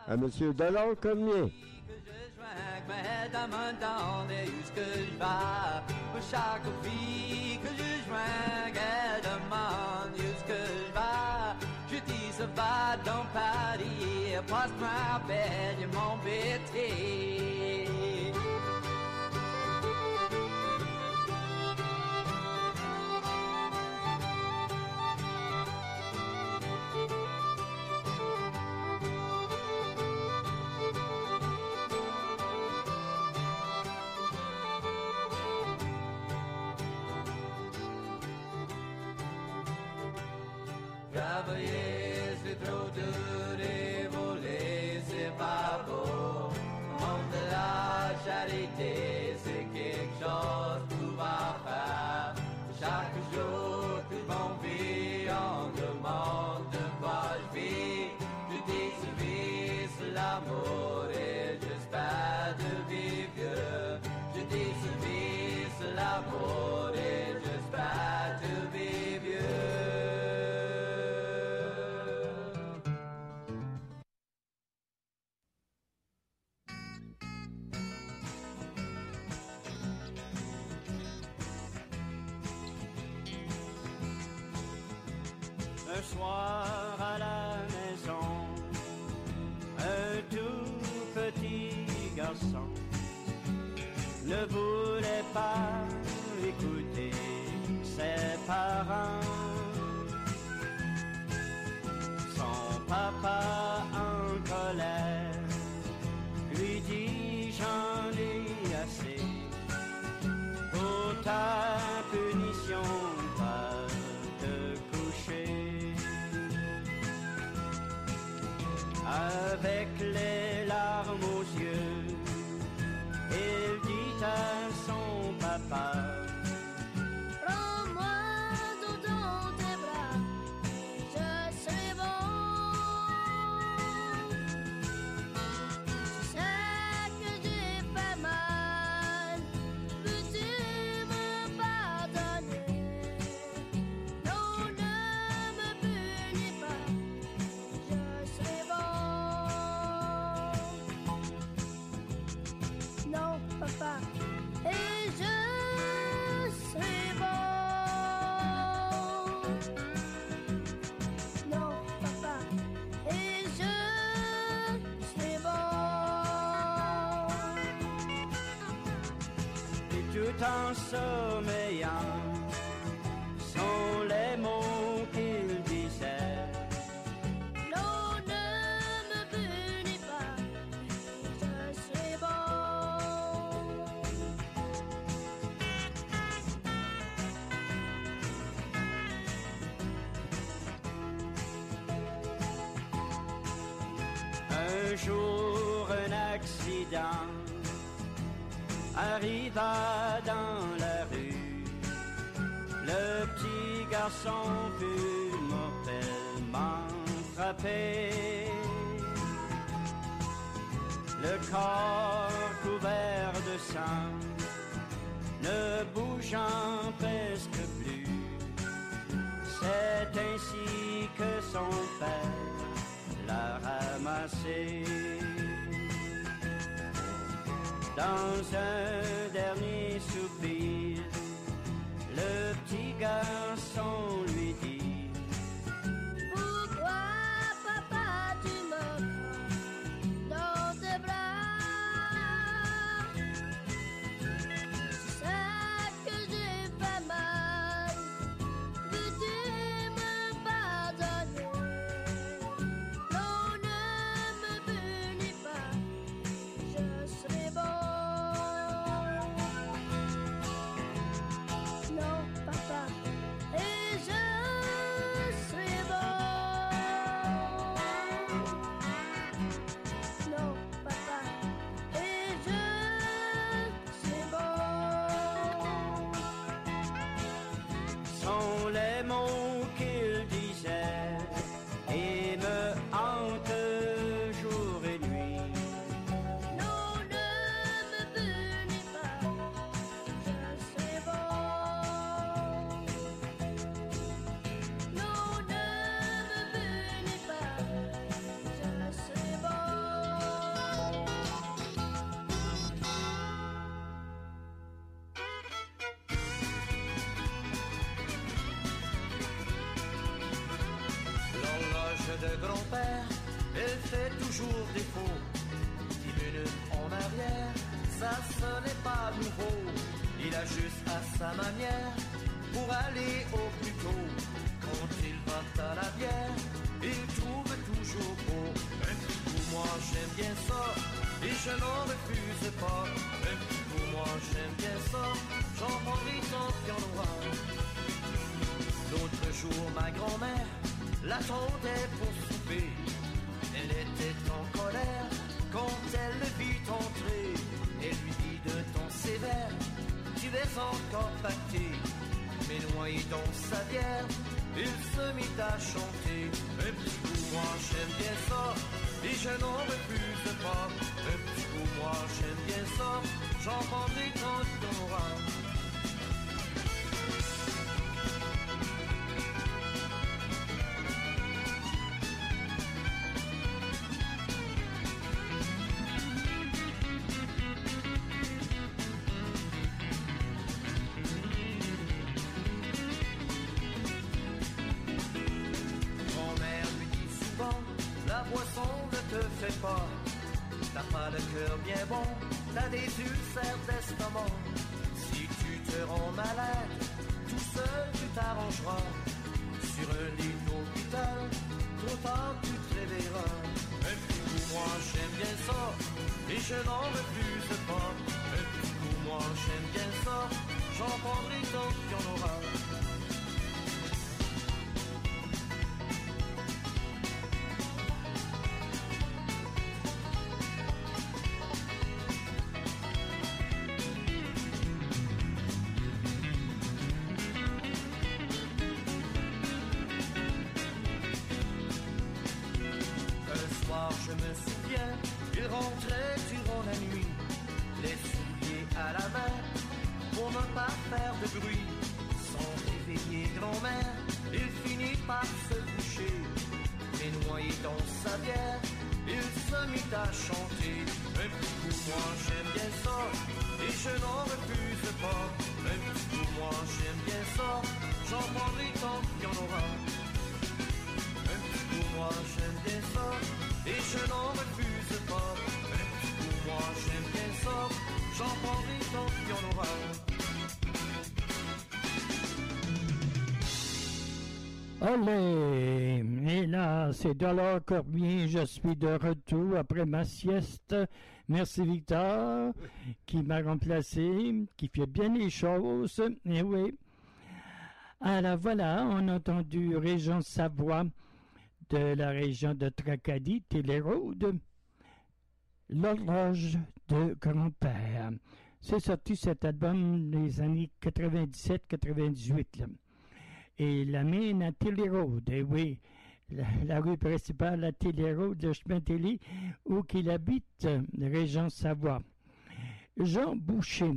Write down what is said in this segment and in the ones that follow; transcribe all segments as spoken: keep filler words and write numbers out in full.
à Monsieur Delors Cormier. Pour chaque fille que je joigne, elle demande où ce que je vais. Je dis ça va dans Paris, passe-moi belle, mon bêté. Travailler c'est trop dur et voler c'est pas beau. Le monde de la charité c'est quelque chose qu'on va faire. Chaque jour que mon vie on demande de quoi je vis. Je dis que vie c'est l'amour et j'espère de vivre vieux. Je dis que vie c'est l'amour et j'espère de vivre vieux. Un soir à la maison, un tout petit garçon ne voulait pas écouter ses parents. Son papa en colère lui dit j'en ai assez. Pour ta punition va te coucher. Avec les larmes aux yeux, il dit à son papa: prends-moi dans tes bras, je serai bon. Je sais que j'ai fait mal, peux-tu me pardonner? Non, ne me punis pas, je serai bon. Non, papa, et je serai bon. Non, papa, et je serai bon. Et tout en sommeillant sont les mots qu'il disait. Non, ne me punis pas, je serai bon. Un jour, un accident arriva dans la rue. Le petit garçon fut mortellement frappé. Le corps couvert de sang, ne bougeant presque plus. C'est ainsi que son père l'a ramassé. Dans un dernier soupir, le petit garçon lui dit: Pourquoi, papa, tu me prends dans tes bras? Je sais que j'ai fait mal, veux-tu me pardonner? Non, ne me punis pas, je serai bon. Non, papa, toujours défaut. Dix minutes en arrière, ça ce n'est pas nouveau. Il ajuste à sa manière pour aller au plus tôt. Quand il va à la bière, il trouve toujours beau. Un petit coup, moi j'aime bien ça, et je n'en refuse pas. Un petit coup, moi j'aime bien ça, j'en prendrai tant qu'il y en aura. L'autre jour, ma grand-mère l'attendait pour souper. Elle était en colère quand elle le vit entrer. Elle lui dit de ton sévère, tu es encore pacté. Mais noyé dans sa bière, il se mit à chanter. Un petit coup, moi j'aime bien ça, et je n'en refuse pas. Un petit coup, moi j'aime bien ça, j'en prendrai tant qu'il y en aura. Fais pas, t'as pas le cœur bien bon, t'as des ulcères d'estomac. Si tu te rends malade, tout seul tu t'arrangeras. Sur un lit d'hôpital, trop tard tu te réveilleras. Un petit coup, moi j'aime bien ça, et je n'en refuse pas. Un petit coup, moi j'aime bien ça, j'en prendrai tant qu'il y en aura. Je me souviens, il rentrait durant la nuit, les souliers à la main, pour ne pas faire de bruit. Sans réveiller grand-mère, il finit par se coucher. Mais noyé dans sa bière, il se mit à chanter. Un petit coup, moi j'aime bien ça, et je n'en refuse pas. Un petit coup, moi j'aime bien ça, j'en prendrai tant qu'il y en aura. Un petit coup, moi j'aime bien ça, et je n'en refuse pas. Un petit coup, moi j'aime bien ça, j'en prendrai tant qu'il y en aura. Allez, et là, c'est Dollar Cormier, je suis de retour après ma sieste. Merci Victor, qui m'a remplacé, qui fait bien les choses. Et oui. Alors voilà, on a entendu Région Savoie, de la région de Tracadie, Télérode, L'horloge de grand-père. C'est sorti cet album des années quatre-vingt-dix-sept quatre-vingt-dix-huit. Là. Et la mine à Télérode, et oui, la, la rue principale à Télérode, le chemin Télé, où qu'il habite, région Savoie. Jean Boucher,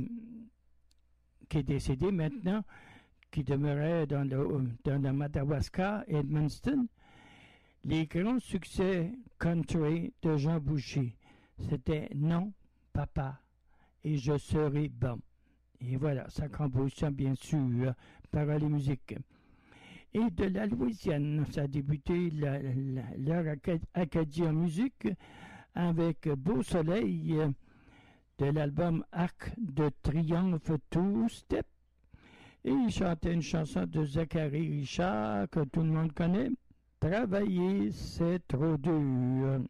qui est décédé maintenant, qui demeurait dans le, dans le Madawaska, Edmundston. Les grands succès country de Jean Boucher, c'était « Non, papa, et je serai bon ». Et voilà, sa composition, bien sûr, paroles et musique. Et de la Louisiane, ça a débuté la, la, leur Acadie en musique avec « Beau soleil » de l'album « Arc de triomphe Two Step ». Et il chantait une chanson de Zachary Richard que tout le monde connaît. Travailler, c'est trop dur.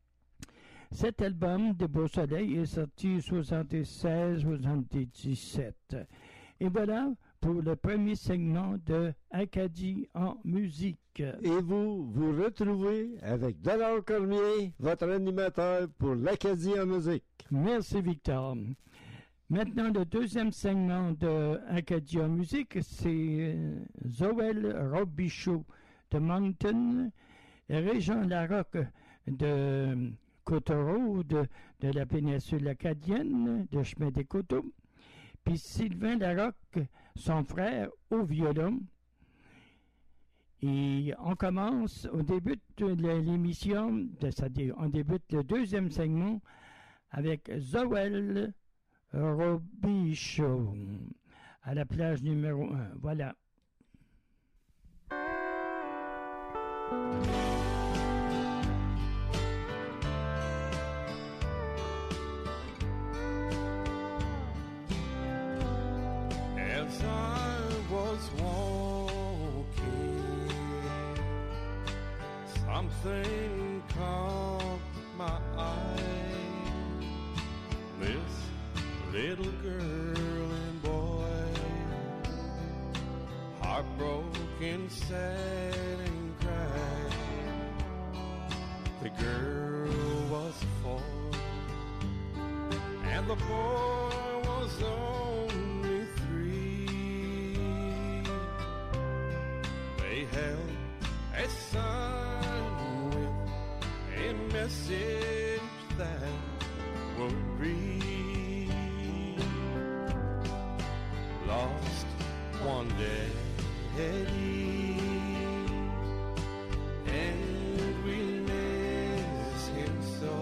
Cet album de Beau Soleil est sorti en soixante-seize soixante-dix-sept. Et voilà pour le premier segment de Acadie en musique. Et vous, vous retrouvez avec Dollar Cormier, votre animateur pour l'Acadie en musique. Merci Victor. Maintenant, le deuxième segment de Acadie en musique, c'est Zoël Robichaud de Moncton, région Larocque de Cotereau, de, de la péninsule acadienne, de Chemin des Coteaux, puis Sylvain Larocque, son frère, au violon. Et on commence, on débute l'émission, c'est-à-dire on débute le deuxième segment avec Zoël Robichaud à la plage numéro un. Voilà. was walking, something caught my eye. This little girl and boy, heartbroken, sad and cried. The girl was four, and the boy was only three. They held a sign with a message that would read, lost one day, and we miss him so.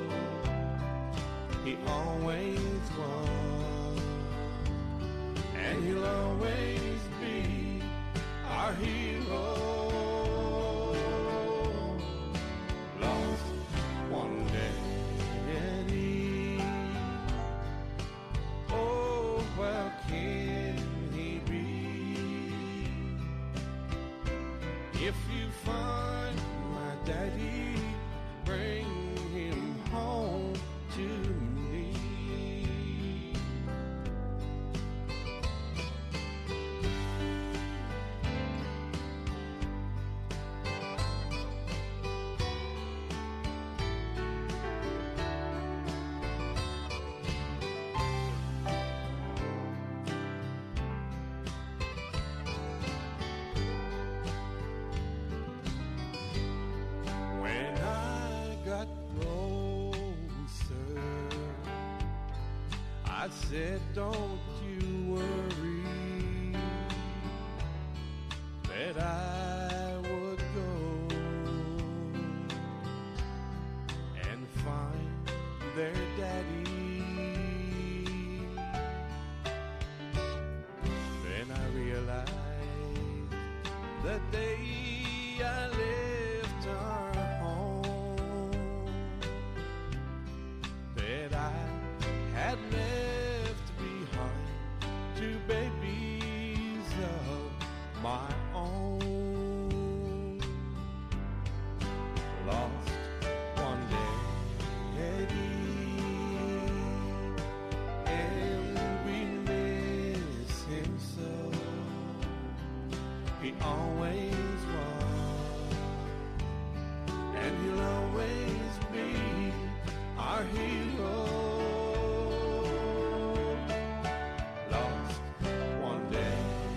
He always was, and he'll always be our hero. Lost one day, oh, where can he be? If you find my daddy, bring him home to me. When I got closer, I said, don't you worry, that I would go and find their daddy. Then I realized the day I left our home, that I had left behind two babies of my own. Lost one day, and we miss him so. He always was, and he'll always be our hero. Lost one day,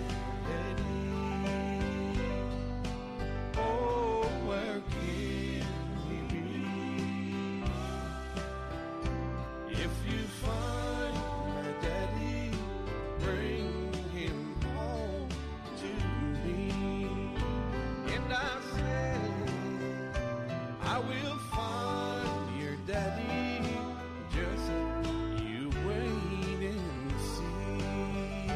oh, where can he be? If you find my daddy, bring him home to me. And I said, I will find your daddy, just you wait and see,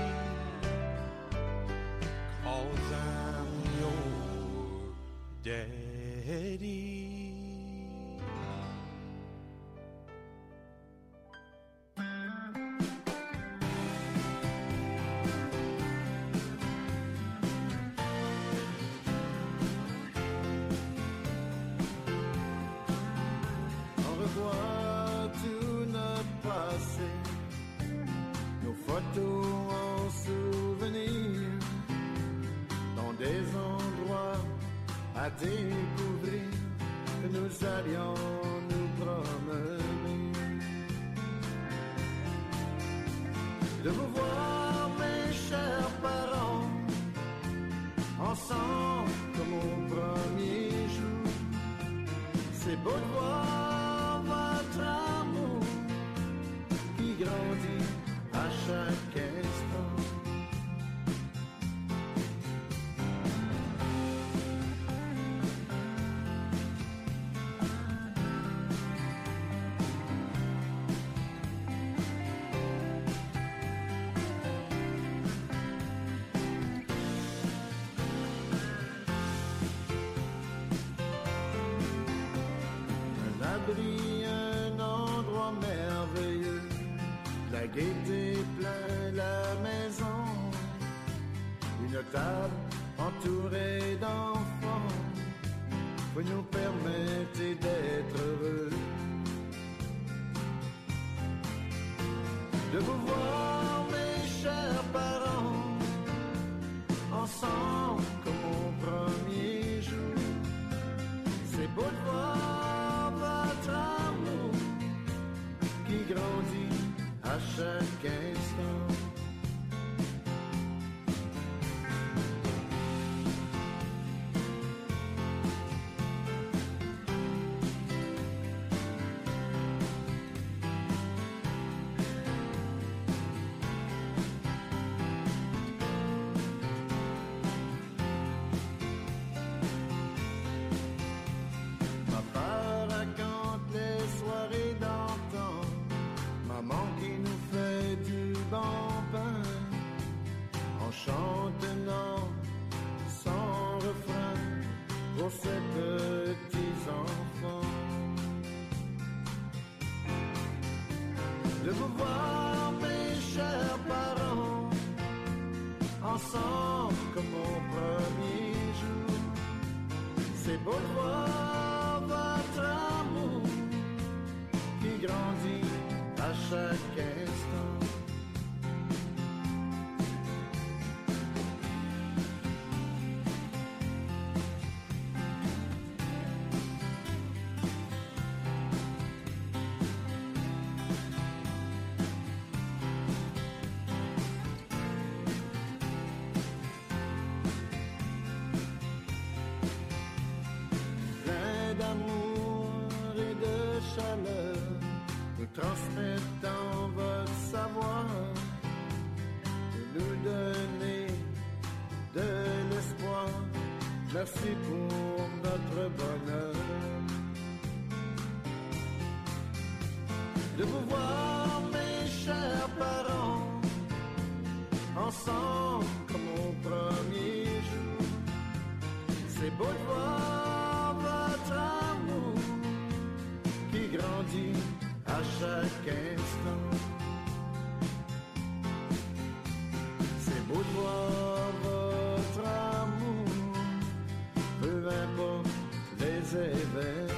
'cause I'm your daddy. On revoit tout notre passé, nos photos en souvenir, dans des endroits à découvrir que nous allions nous promener. De vous voir, mes chers parents, ensemble comme au premier jour, c'est beau de voir votre amour qui grandit à chaque instant. Un endroit merveilleux, la gaieté plein la maison, une table entourée d'enfants, vous nous permettez d'être heureux, de vous voir, mes chers parents, ensemble comme au premier jour. C'est beau de voir votre amour qui grandit à chaque instant. Chantonnant sans refrain pour ces petits enfants, de vous voir, mes chers parents, ensemble comme au premier jour. C'est beau de voir votre amour qui grandit à chaque instant. Nous transmettant votre savoir, de nous donner de l'espoir. Merci pour notre bonheur, de vous voir, mes chers parents, ensemble comme au premier jour. C'est beau de voir votre amour qui grandit à chaque instant. C'est beau de voir votre amour, peu importe les événements.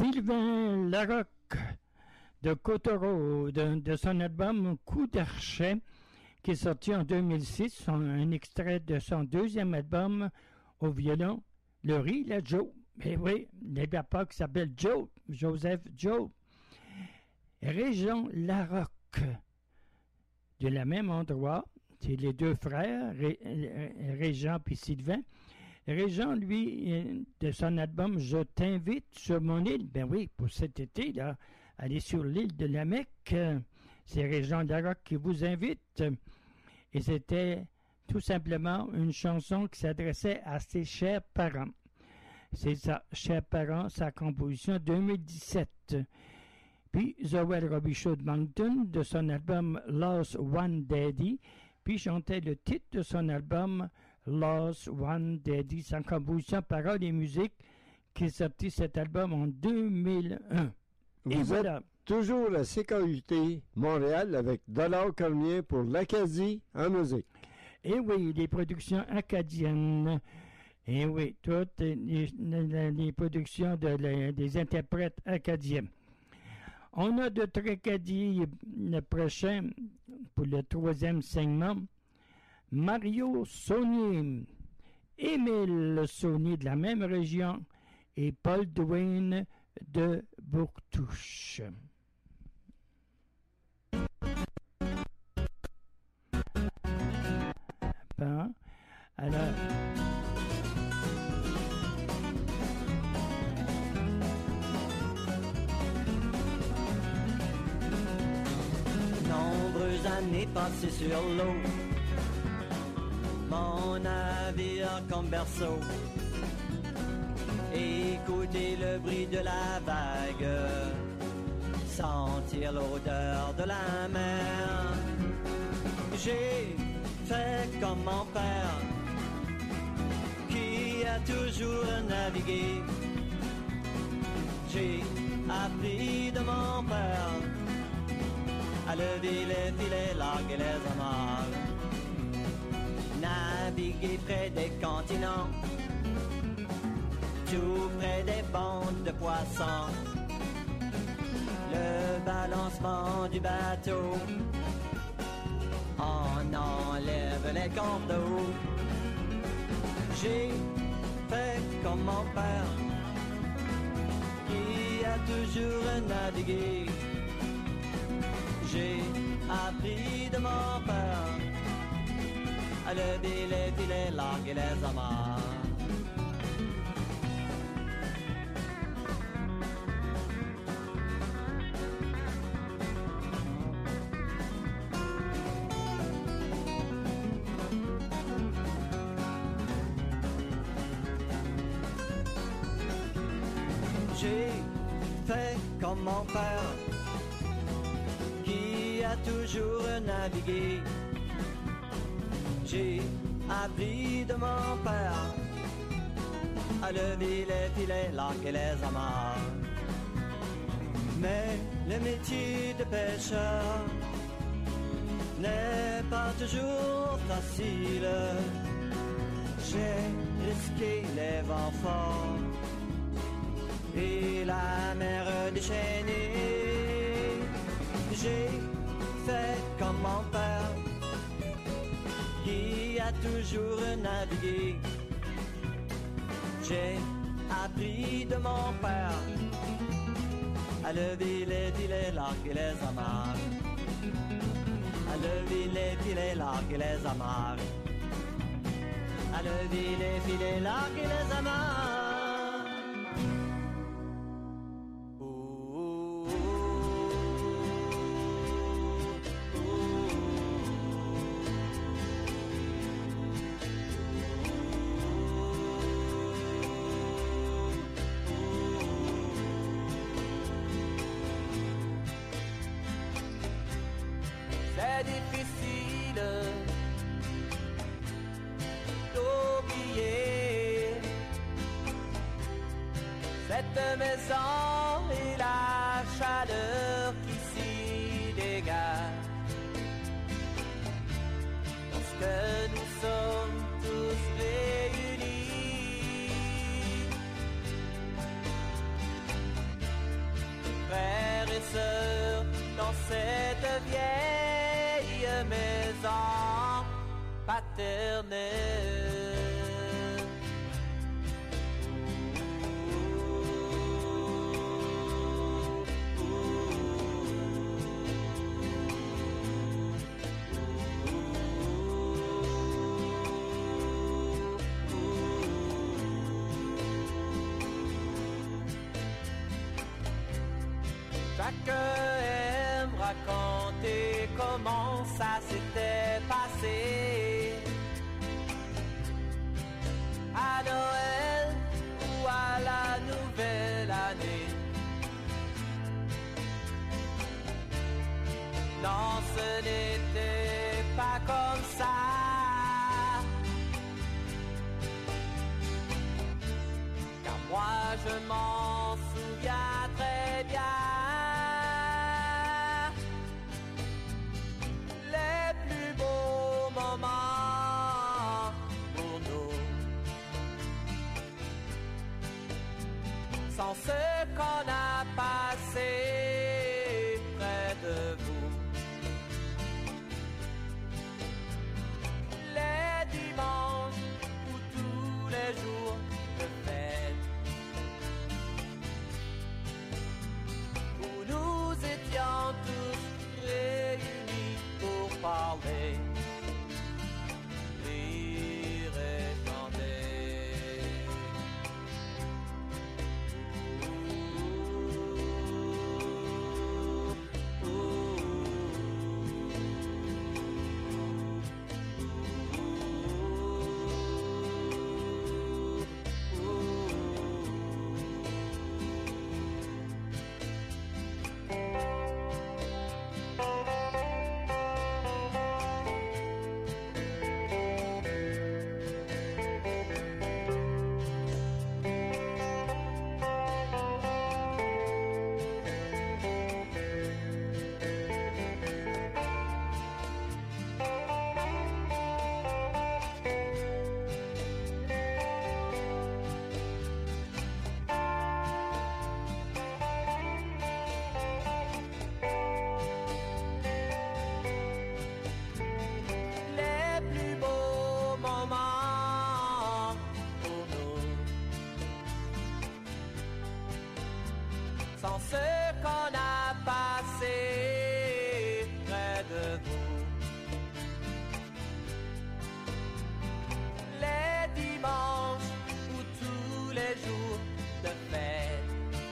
Sylvain Larocque de Cottereau, de, de son album Coup d'Archet, qui est sorti en deux mille six, son, un extrait de son deuxième album au violon, Le Riz, la Joe. Mais oui, il y a pas qui s'appelle Joe, Joseph Joe. Régent Larocque, de la même endroit, c'est les deux frères, Ré, Régent et Sylvain. Régent, lui, de son album Je t'invite sur mon île, ben oui, pour cet été, là, aller sur l'île de la Mecque. C'est Régent Larocque qui vous invite. Et c'était tout simplement une chanson qui s'adressait à ses chers parents. C'est ça, chers parents, sa composition deux mille dix-sept. Puis Zoël Robichaud de Moncton, de son album Lost One Daddy, puis chantait le titre de son album Lost One Daddy, sa composition, paroles et musique, qui est sorti cet album en deux mille un. Vous et êtes voilà. toujours à C K U T Montréal avec Dollar Cormier pour l'Acadie en musique. Et oui, les productions acadiennes. Et oui, toutes les, les, les productions de, les, des interprètes acadiens. On a de Tracadie le prochain, pour le troisième segment, Mario Saunier, Émile Saunier de la même région et Paul Dwayne de Bourtouche. Bon, alors... Nombreuses années passées sur l'eau, mon navire comme berceau, écouter le bruit de la vague, sentir l'odeur de la mer. J'ai fait comme mon père, qui a toujours navigué. J'ai appris de mon père à lever les filets, larguer les amarres, naviguer près des continents, tout près des bandes de poissons, le balancement du bateau en enlève les cordes d'eau. J'ai fait comme mon père, qui a toujours navigué. J'ai appris de mon père à lever les filets, larguer les amarres. J'ai fait comme mon père, qui a toujours navigué. J'ai appris de mon père à lever les filets, larguer les amarres. Mais le métier de pêcheur n'est pas toujours facile. J'ai risqué les vents forts et la mer déchaînée. J'ai fait comme mon père, qui a toujours navigué. J'ai appris de mon père à lever les filets, larguer les amarres, à lever les filets, larguer les amarres, à lever les filets, larguer les amarres. C'est difficile d'oublier cette maison et la chaleur qui s'y dégage lorsque nous sommes tous réunis. Chacun aime raconter comment ça s'était passé à Noël ou à la nouvelle année. Non, ce n'était pas comme ça. Car moi je m'en souviens très bien. Les plus beaux moments pour nous sont ceux qu'on a passés près de vous. Les dimanches ou tous les jours de fête, où nous étions tous réunis pour parler, rire et chanter. Ouh, ouh, les plus beaux moments pour nous sont ceux qu'on a passés près de vous. Les dimanches ou tous les jours de fête,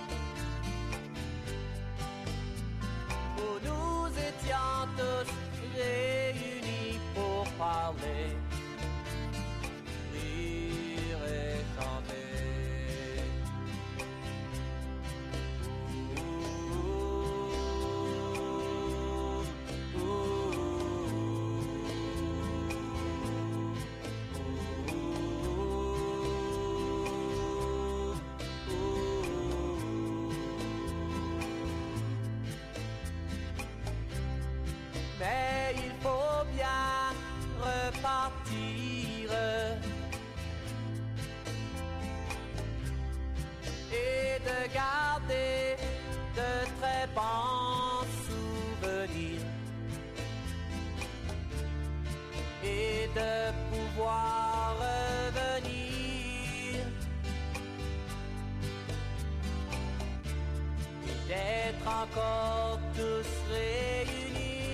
où nous étions tous réunis pour parler, rire et chanter. Ouh, ouh, mais il faut bien repartir et de garder de très bons souvenirs et de pouvoir revenir et d'être encore tous réunis.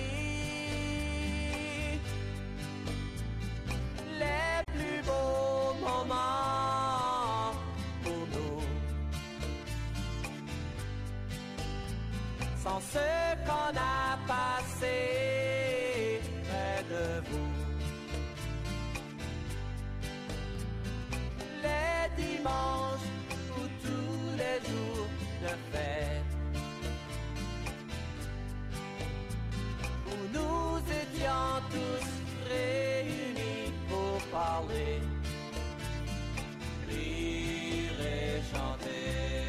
Les plus beaux moments pour nous sont ceux qu'on a passés près de vous. Les dimanches ou tous les jours de fête, où nous étions tous réunis pour parler, rire et chanter.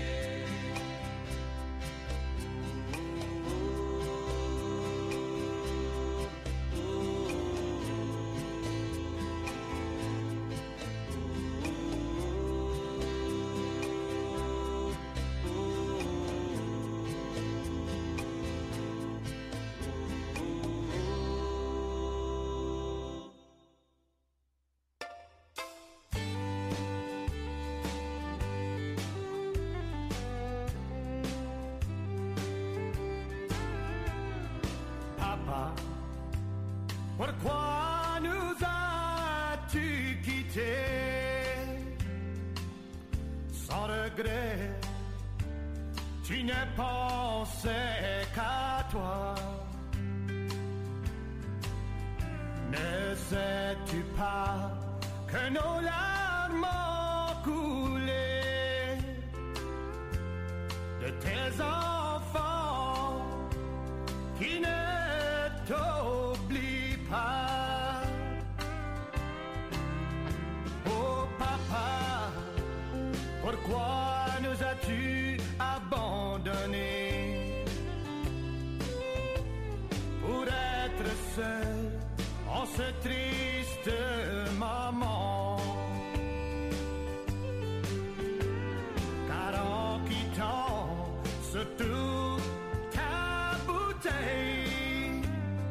Pourquoi nous as-tu quittés sans regret? tu ne pensais qu'à toi. Ne sais-tu pas que nos larmes ont coulé de tes enfants qui ne t'oublient pas? Oh papa, pourquoi nous as-tu abandonnés pour être seul en ce triste moment? Car en quittant surtout ta bouteille,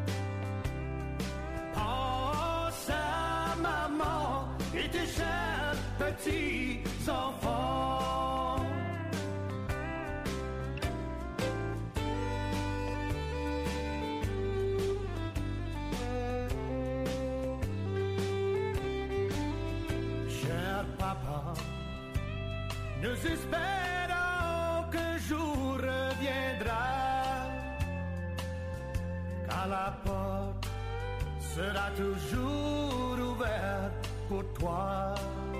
pense à maman et tes chers petits enfants. Cher papa, nous espérons qu'un jour reviendra, car la porte sera toujours ouverte pour toi.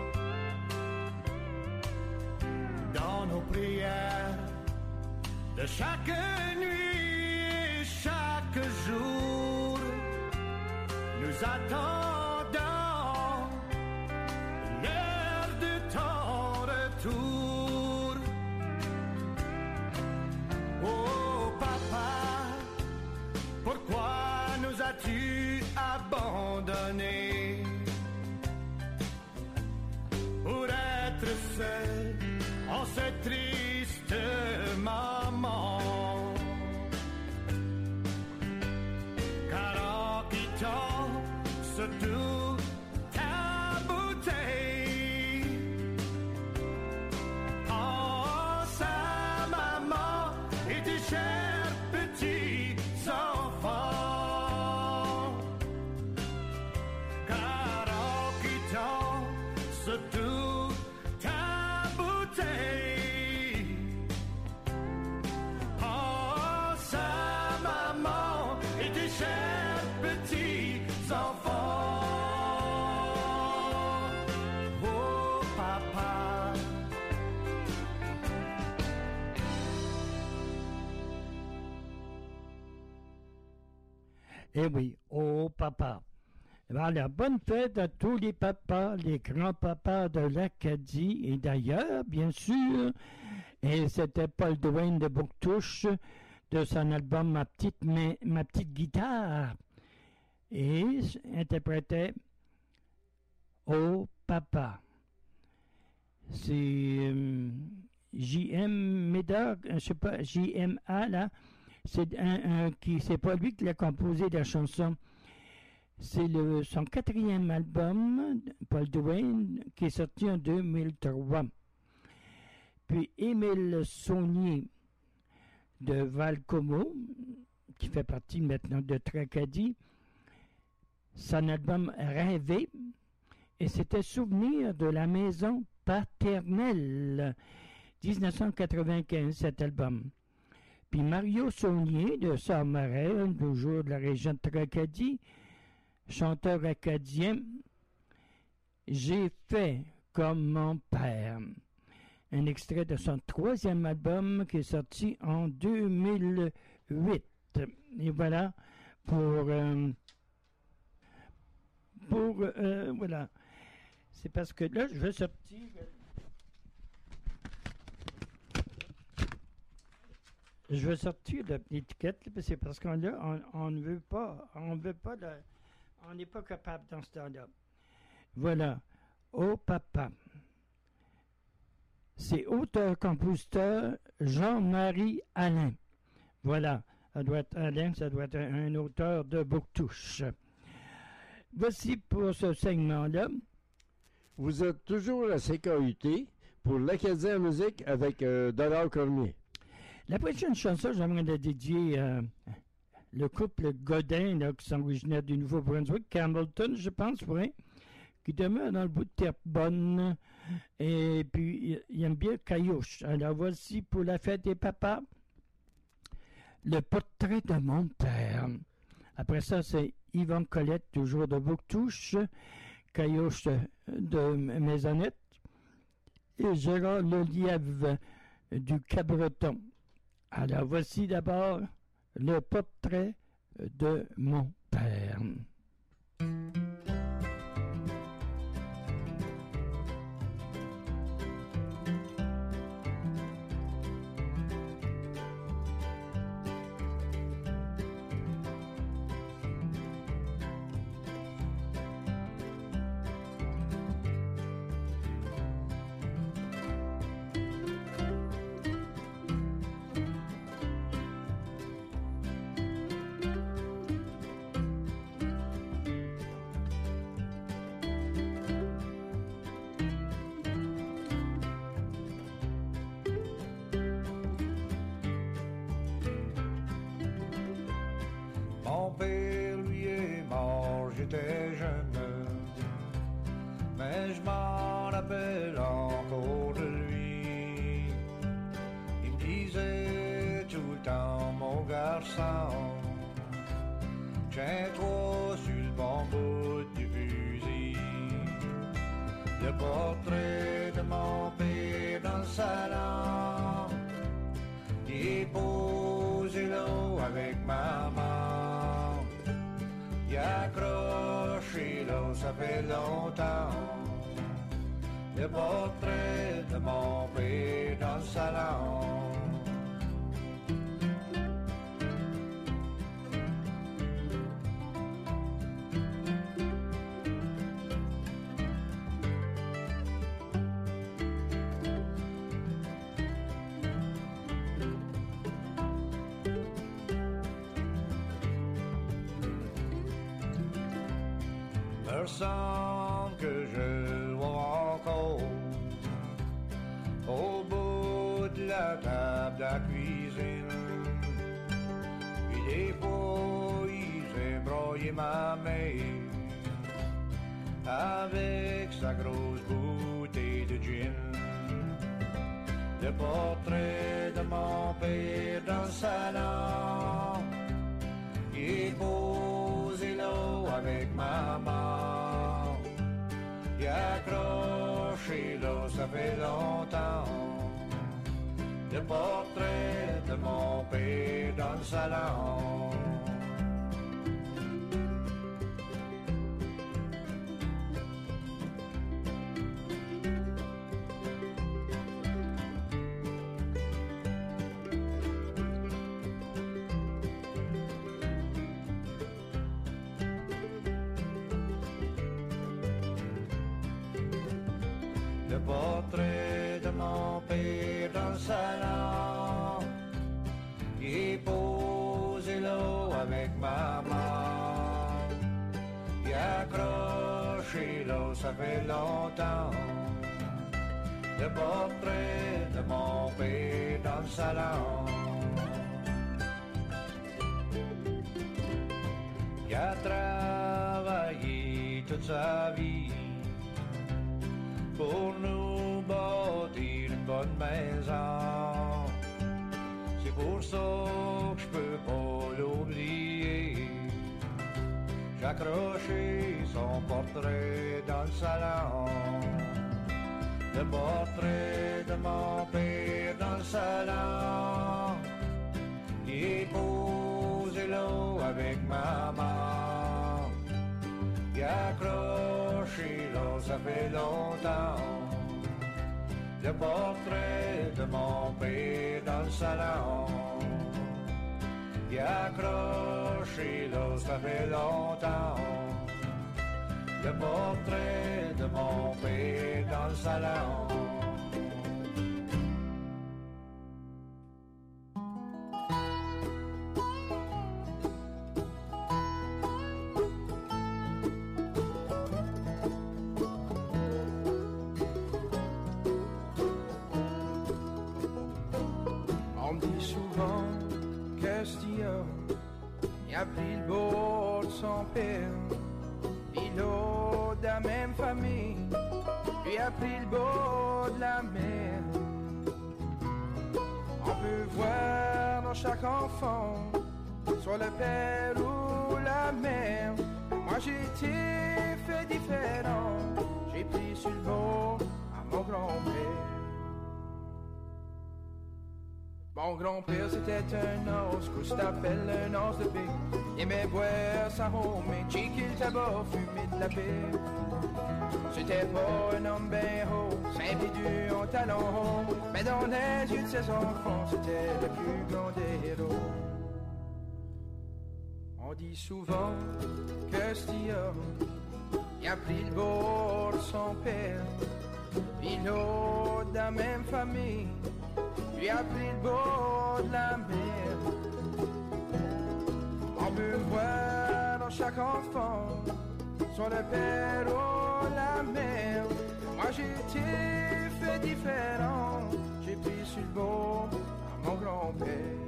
Dans nos prières de chaque nuit et chaque jour, nous attendons l'heure de ton retour. Oh papa, pourquoi nous as-tu abandonnés pour être seul en ce triste moment? Car en quittant surtout ta bouteille, pense à maman et tes chers petits enfants. Car en quittant surtout ta bouteille, pense à maman et tes chers petits enfants. Oh papa, Eh oui, oh papa. Voilà, bonne fête à tous les papas, les grands-papas de l'Acadie et d'ailleurs, bien sûr. Et c'était Paul Dwayne de Bouctouche de son album Ma petite, ma, ma petite guitare. Et interprétait Oh papa. C'est euh, J M Médard, je sais pas, J M A là. C'est un, un qui, c'est pas lui qui l'a composé la chanson. C'est le, son quatrième album, Paul Dwayne, qui est sorti en deux mille trois. Puis Émile Saunier de Valcomo, qui fait partie maintenant de Tracadie, son album Rêver, et c'était Souvenir de la maison paternelle, dix-neuf cent quatre-vingt-quinze, cet album. Puis Mario Saunier de Sarmarais, toujours de la région de Tracadie, chanteur acadien, J'ai fait comme mon père. Un extrait de son troisième album qui est sorti en deux mille huit. Et voilà pour... Euh, pour... Euh, voilà. C'est parce que là, je vais sortir... Je vais sortir l'étiquette, c'est parce qu'on là, on, on ne veut pas, on ne veut pas, de, on n'est pas capable dans ce temps-là. Voilà. Oh papa. C'est auteur-compositeur Jean-Marie Alain. Voilà. Ça doit être Alain, ça doit être un, un auteur de Bouctouche. Voici pour ce segment-là. Vous êtes toujours à C K U T pour l'Acadie en musique avec euh, Donald Cormier. La prochaine chanson, j'aimerais la dédier à le couple Godin, là, qui sont originaires du Nouveau-Brunswick, Campbellton, je pense, oui, qui demeure dans le bout de Terrebonne. Et puis, il aime bien Caillouche. Alors, voici pour la fête des papas, le portrait de mon père. Après ça, c'est Yvan Colette, toujours de Bouctouche, Caillouche de Maisonnette, et Gérard Lelièvre du Cabreton. Alors, voici d'abord le portrait de mon père. Mon père, lui, est mort, j'étais jeune, mais je m'en rappelle encore de lui. Il me disait tout le temps, mon garçon, tiens-toi sur le bon bout du fusil. Le portrait de mon père dans le salon, il est posé là avec maman. Il a accroché là, ça fait longtemps, le portrait de mon père dans le salon. Personne que je vois encore au bout de la table de la cuisine. Puis des fois, il s'est broyé ma mère avec sa grosse bouteille de gin. Le portrait de mon père dans le salon, il est posé là avec maman. Il a accroché là, ça fait longtemps, le portrait de mon père dans le salon. Le portrait de mon père dans le salon, il est posé là avec maman. Il a accroché là, ça fait longtemps, le portrait de mon père dans le salon. Il a travaillé toute sa vie pour nous bâtir une bonne maison. C'est pour ça que je peux pas l'oublier. J'ai accroché son portrait dans le salon. Le portrait de mon père dans le salon, il est posé là avec maman. Il a accroché là, ça fait longtemps, le portrait de mon père dans le salon. Il a accroché là, ça fait longtemps, le portrait de mon père dans le salon. On me dit souvent, qu'est-ce qu'il y a? Il a pris le bord de son père, puis l'autre de la même famille, lui a pris le bord de la mer. On peut voir dans chaque enfant, soit le père ou la mère. Moi j'ai été fait différent, j'ai pris sur le bord à mon grand-père. Mon grand-père c'était un os, que je t'appelle un os de paix. Il aimait boire sa homie, checker le tabac, fumer de la paix. C'était pas un homme bien haut, simple et dur en talons hauts, mais dans les yeux de ses enfants, c'était le plus grand des héros. On dit souvent que cet homme, il a pris le bord de son père, puis l'autre de la même famille, lui a pris le bord de la mer. On peut voir dans chaque enfant, soit le père ou la mère. Moi j'ai été fait différent, j'ai pris sur le bord à mon grand-père.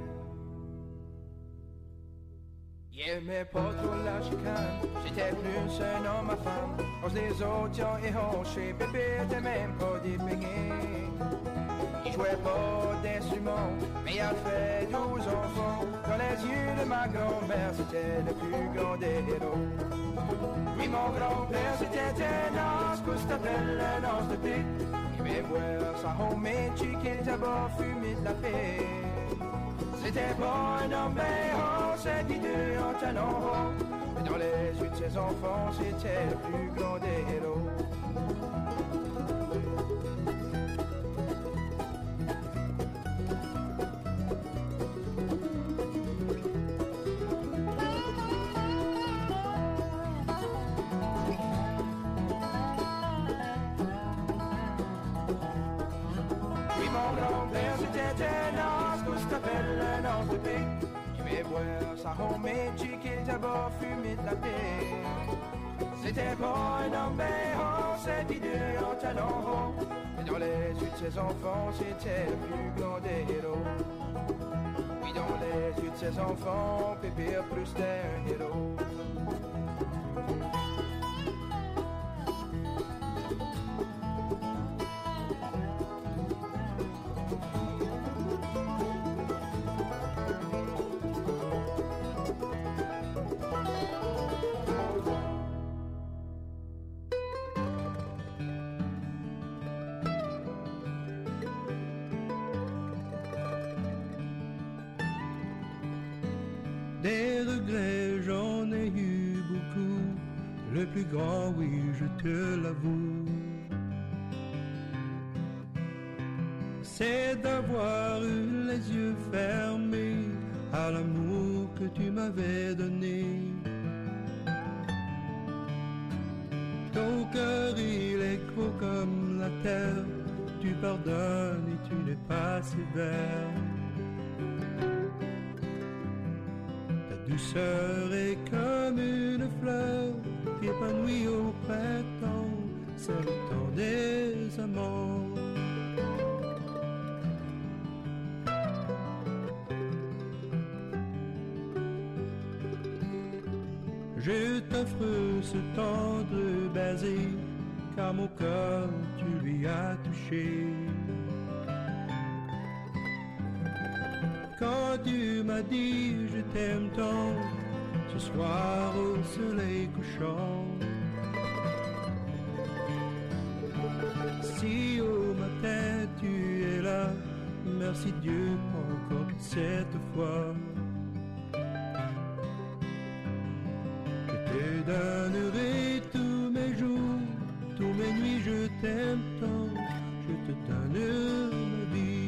Il aimait pas trop la chicane, j'étais plus un homme à femme. Cause les autres y ont éhanché, bébé était même pas dépeignés. Il jouait pas d'instruments, mais il a fait douze enfants. Dans les yeux de ma grand-mère, c'était le plus grand des héros. Oui, mon grand-père, c'était un os, que je t'appelle un os de paix. Il aimait boire sa homemade chicken, le tabac, fumer de la paix. C'était pas un homme bien haut, c'est bideux en talons hauts. Mais dans les yeux de ses enfants, c'était le plus grand des héros. Sa homemade chicken, tabac, fumer de la paix. C'était pas un homme bien haut, c'est bideux en talons hauts. Mais dans les yeux de ses enfants, c'était le plus grand des héros. Oui, dans les yeux de ses enfants, Pépère plus d'un héros. Des regrets, j'en ai eu beaucoup. Le plus grand, oui, je te l'avoue, c'est d'avoir eu les yeux fermés à l'amour que tu m'avais donné. Ton cœur, il est gros comme la terre. Tu pardonnes et tu n'es pas sévère. Ta douceur est comme une fleur qui épanouit au printemps. C'est le temps des amants. Je t'offre ce tendre baiser, car mon cœur tu lui as touché. Quand tu m'as dit je t'aime tant, ce soir au soleil couchant, si au matin tu es là, merci Dieu encore cette fois. Je donnerai tous mes jours, tous mes nuits, je t'aime tant, je te donne ma vie.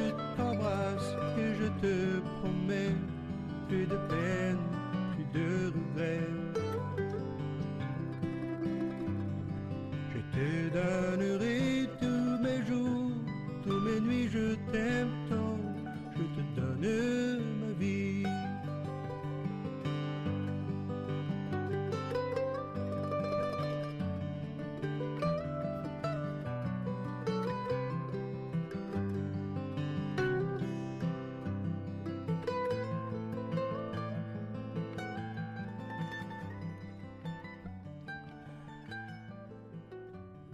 Je te promets plus de peine, plus de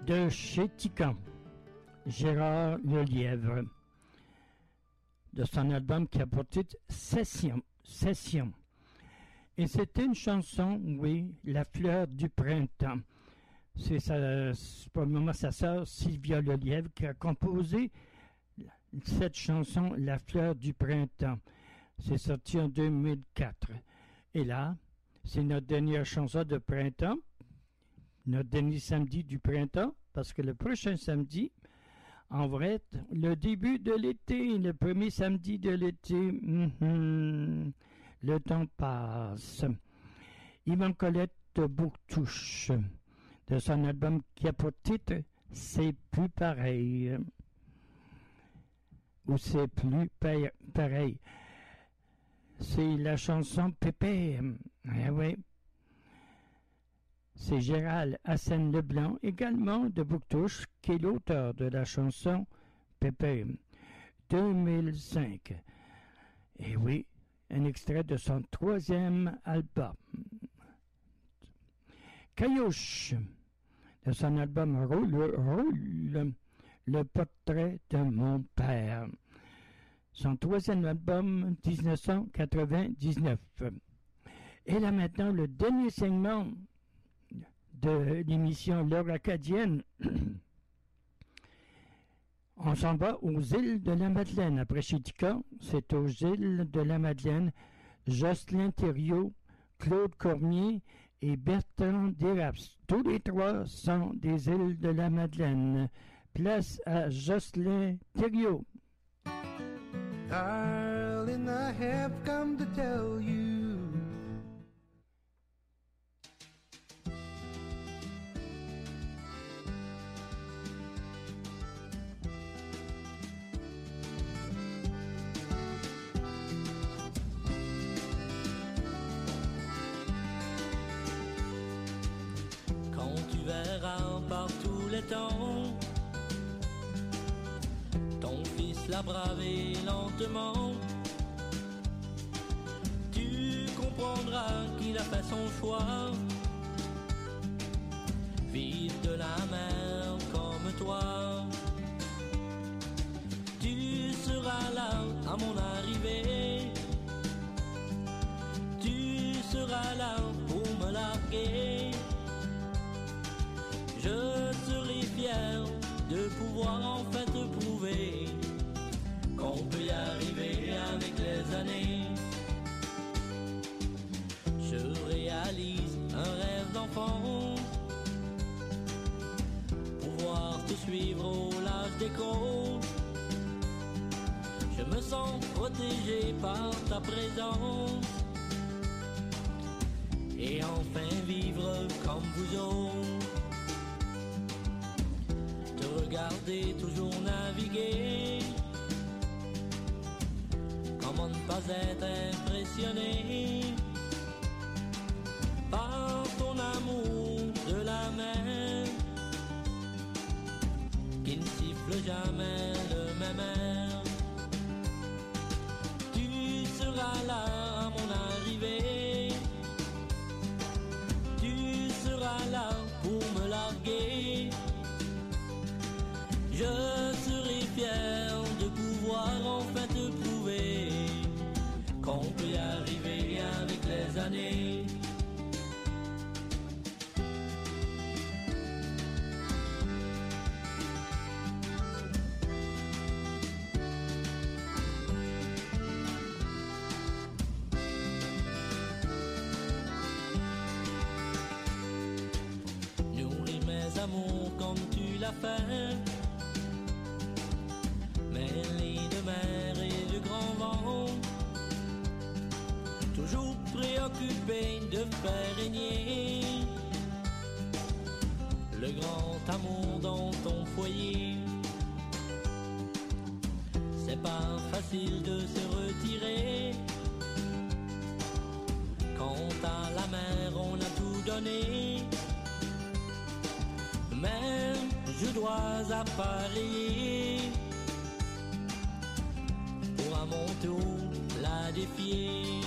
de chez Tican, Gérard Lelièvre, de son album qui a pour titre Session. Session. Et c'était une chanson, oui, La fleur du printemps. C'est sa, c'est probablement sa sœur Sylvia Lelièvre qui a composé cette chanson La fleur du printemps. C'est sorti en deux mille quatre. Et là, c'est notre dernière chanson de printemps, notre dernier samedi du printemps, parce que le prochain samedi, en vrai, le début de l'été, le premier samedi de l'été, mm-hmm, le temps passe. Yvan Colette de Bouctouche, de son album qui a pour titre C'est plus pareil. Ou C'est plus pa- pareil. C'est la chanson Pépé. Eh oui. C'est Gérald Hassen Leblanc, également de Bouctouche, qui est l'auteur de la chanson Pépé. deux mille cinq. Et oui, un extrait de son troisième album. Caillouche, de son album Roule, Roule, le portrait de mon père. Son troisième album, dix-neuf cent quatre-vingt-dix-neuf. Et là maintenant, le dernier segment de l'émission L'Heure acadienne. On s'en va aux îles de la Madeleine. Après Chitika, c'est aux îles de la Madeleine. Jocelyn Thériault, Claude Cormier et Bertrand Deraps. Tous les trois sont des îles de la Madeleine. Place à Jocelyn Thériault. Darling, I have come to tell you quand tu verras par tous les temps ton fils l'a bravé lentement, tu comprendras qu'il a fait son choix, vivre de la mer comme toi. Tu seras là à mon arrivée, tu seras là pour me larguer. Je serai fier de pouvoir enfin te prouver qu'on peut y arriver avec les années. Je réalise un rêve d'enfant, pouvoir te suivre au large des côtes. Je me sens protégé par ta présence et enfin vivre comme vous autres. Regarder, toujours naviguer. Comment ne pas être impressionné par ton amour de la mer qui ne siffle jamais le même air. Tu seras là à mon arrivée, tu seras là pour me larguer. Je serai fier de pouvoir enfin te prouver qu'on peut y arriver avec les années. Nourris mes amours comme tu l'as fait, mêlés de mer et de grand vent, toujours préoccupé de faire régner le grand amour dans ton foyer. C'est pas facile de se retirer, quant à la mer on a tout donné, mais je dois appareiller à mon tour la défier.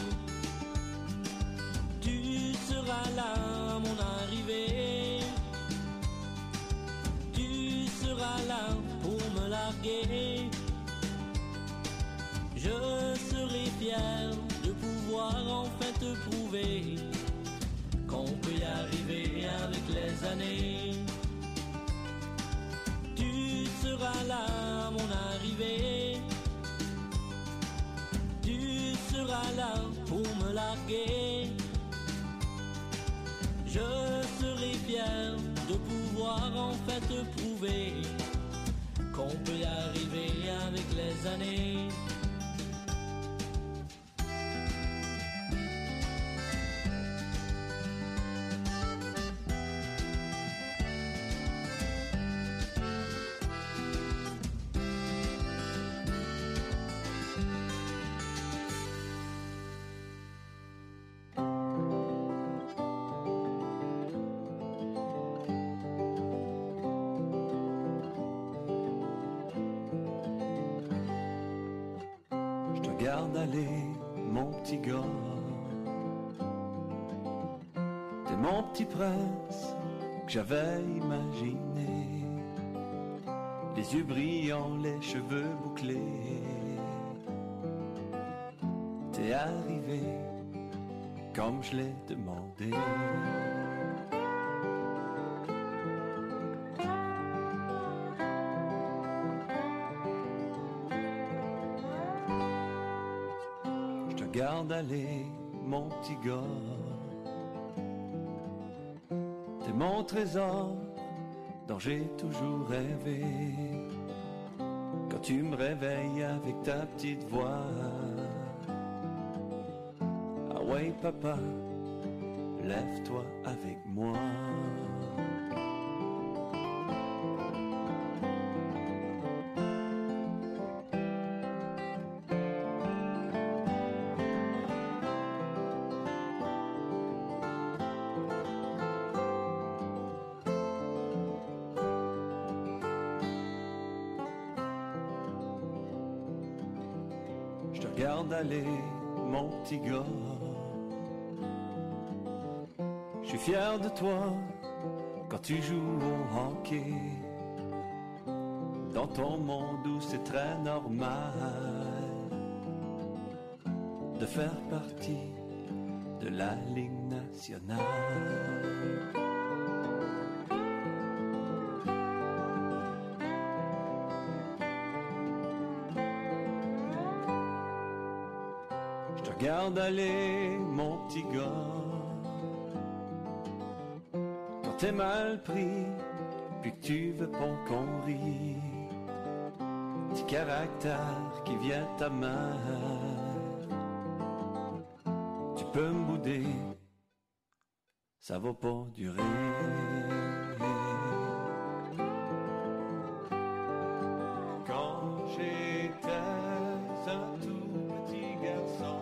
Tu seras là à mon arrivée, tu prouver qu'on peut y arriver avec les années. Tu seras là à mon arrivée, tu seras là pour me larguer. Je serai fier de pouvoir en fait prouver qu'on peut y arriver avec les années. Regarde aller, mon petit gars. T'es mon petit prince que j'avais imaginé. Les yeux brillants, les cheveux bouclés. T'es arrivé comme je l'ai demandé. Regarde aller, mon petit gars. T'es mon trésor dont j'ai toujours rêvé. Quand tu me réveilles avec ta petite voix. Ah ouais papa, lève-toi avec moi. Regarde aller, mon petit gars. Je suis fier de toi quand tu joues au hockey. Dans ton monde où c'est très normal de faire partie de la Ligue nationale. Regarde aller, mon petit gars. Quand t'es mal pris, puis que tu veux pas qu'on rie. Petit caractère qui vient ta mère. Tu peux me bouder, ça va pas durer. Quand j'étais un tout petit garçon,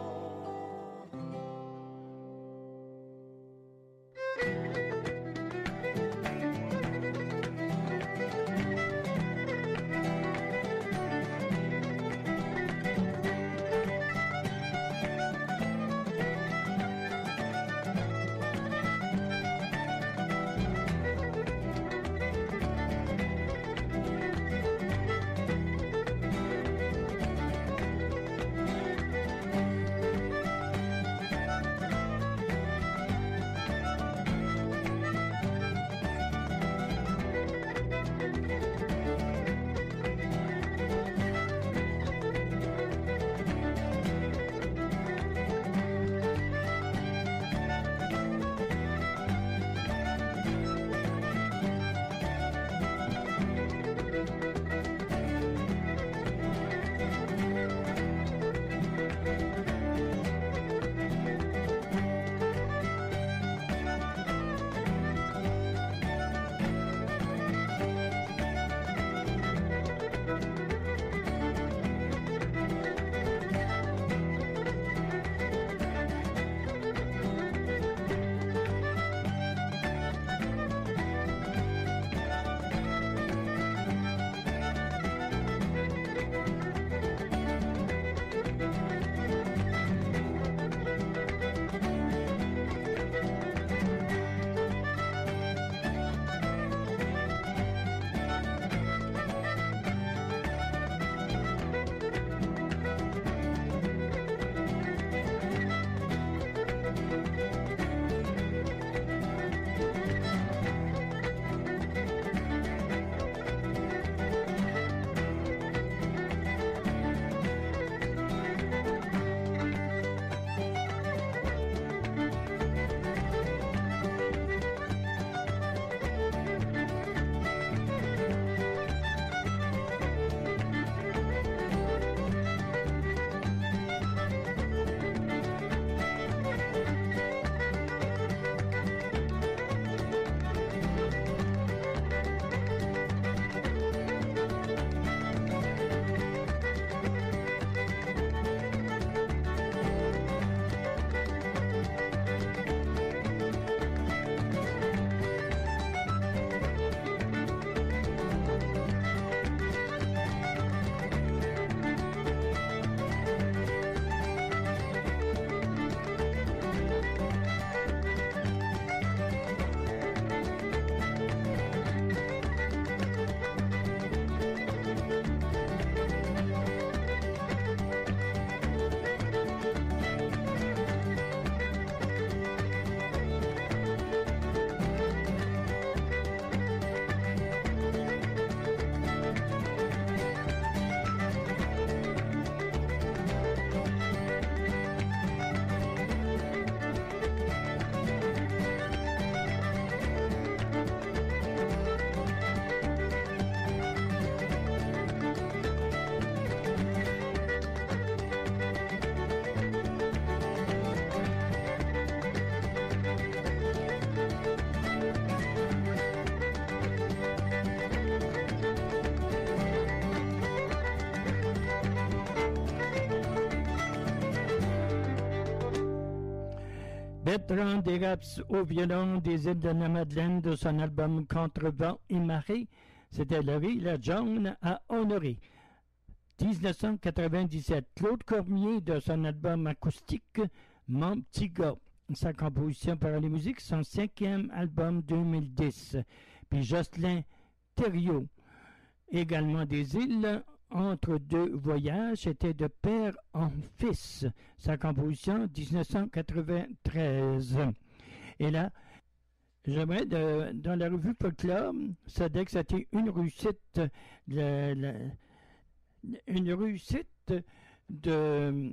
Bertrand Desraps au violon des îles de la Madeleine de son album Contre vent et marée. C'était Laurie La Jaune à honorer. dix-neuf cent quatre-vingt-dix-sept, Claude Cormier de son album acoustique Mon petit gars. Sa composition par les musiques, son cinquième album deux mille dix. Puis Jocelyn Thériault, également des îles, Entre deux voyages, était de père en fils. Sa composition, dix-neuf cent quatre-vingt-treize. Et là, j'aimerais, de, dans la revue Folklore, ça dit que c'était une réussite, le, le, une réussite de...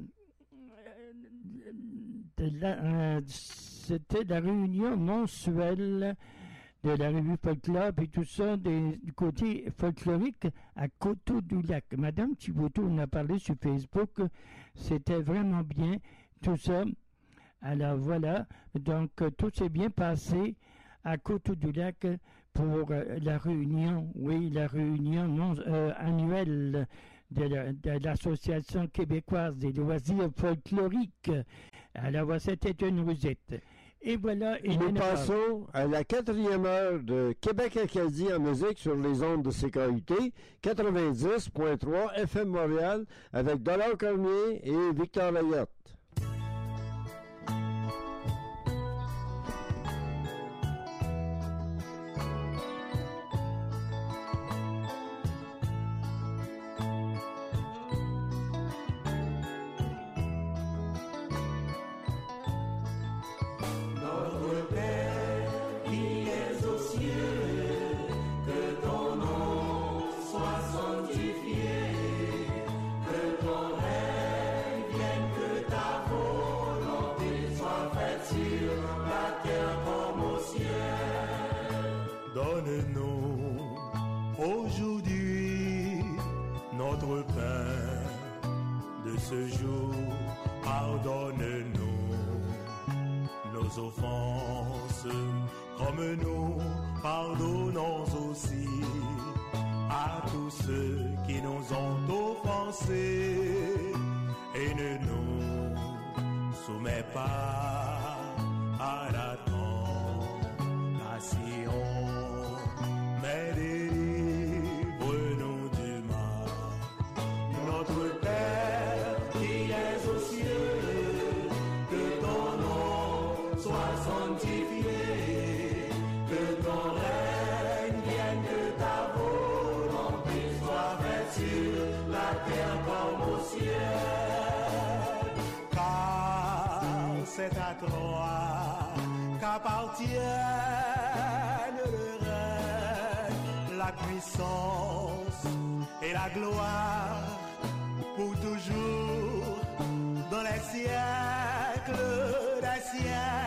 de la, euh, c'était la réunion mensuelle de la revue Folklore et tout ça des, du côté folklorique à Coteau-du-Lac. Madame Thibodeau en a parlé sur Facebook. C'était vraiment bien, tout ça. Alors voilà, donc tout s'est bien passé à Coteau-du-Lac pour euh, la réunion, oui, la réunion non, euh, annuelle de, la, de l'Association québécoise des loisirs folkloriques. Alors voilà, c'était une visite. Et voilà, et nous passons à la quatrième heure de Québec Acadie en musique sur les ondes de C K U T, quatre-vingt-dix point trois F M Montréal, avec Dollar Cormier et Victor Layotte. Aujourd'hui, notre pain de ce jour, pardonne-nous nos offenses, comme nous pardonnons aussi à tous ceux qui nous ont offensés, et ne nous soumets pas à la tentation, mais délivre-nous du mal. Notre Père qui es aux cieux, que ton nom soit sanctifié, que ton règne vienne, que ta volonté soit faite sur la terre comme au ciel. Car c'est à toi qu'appartiennent le règne, la puissance et la gloire pour toujours, dans les siècles des siècles.